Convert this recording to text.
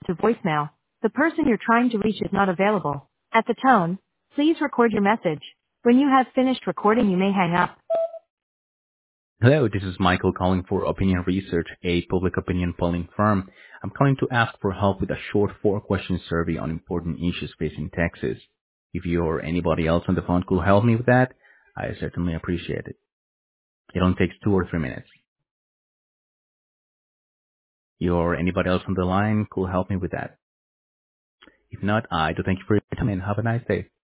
to voicemail. The person you're trying to reach is not available. At the tone, please record your message. When you have finished recording, you may hang up. Hello, this is Michael calling for Opinion Research, a public opinion polling firm. I'm calling to ask for help with a short 4-question survey on important issues facing Texas. If you or anybody else on the phone could help me with that, I certainly appreciate it. It only takes 2 or 3 minutes. You or anybody else on the line could help me with that. If not, I do thank you for your time and have a nice day.